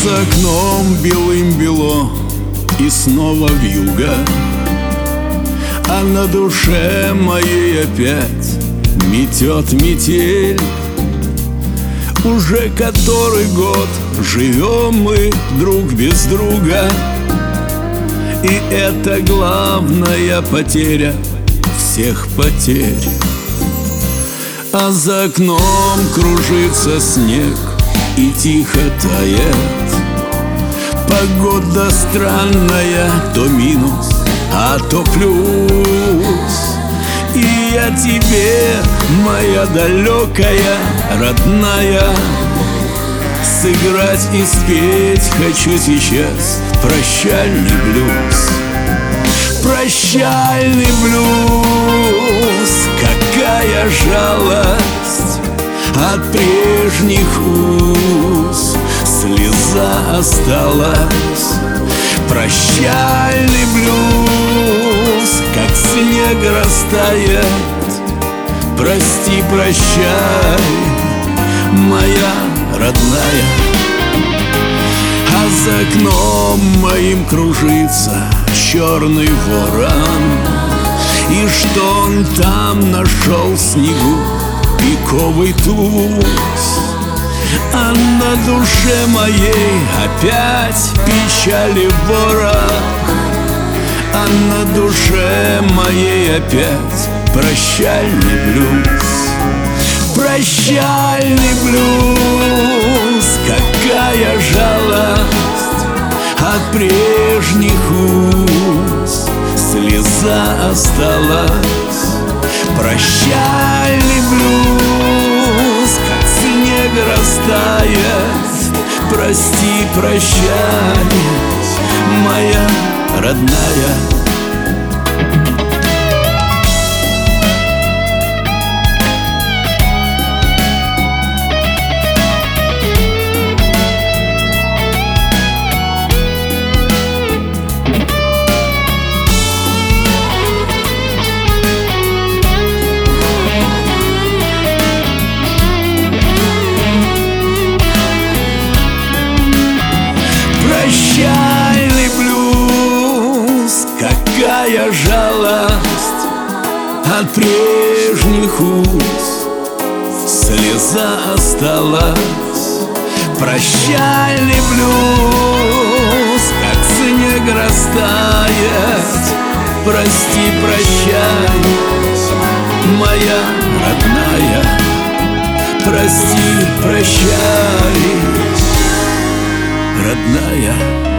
за окном белым-бело и снова вьюга, а на душе моей опять метет метель. Уже который год живем мы друг без друга, и это главная потеря всех потерь. А за окном кружится снег и тихо тает. Погода странная, то минус, а то плюс. И я тебе, моя далекая, родная, сыграть и спеть хочу сейчас прощальный блюз. Прощальный блюз, какая жалость от прежних уз, слеза осталась. Прощальный блюз, как снег растает. Прости, прощай, моя родная. А за окном моим кружится черный ворон, и что он там нашел в снегу пиковый туз. А на душе моей опять печали ворох, а на душе моей опять прощальный блюз. Прощальный блюз, какая жалость от прежних уз, слеза осталась. Прощальный блюз, как снег растает. Прости, прощай, моя родная. Прощальный блюз, какая жалость от прежних уз, слеза осталась. Прощальный блюз, как снег растает. Прости, прощай, моя родная. Прости, прощай, родная.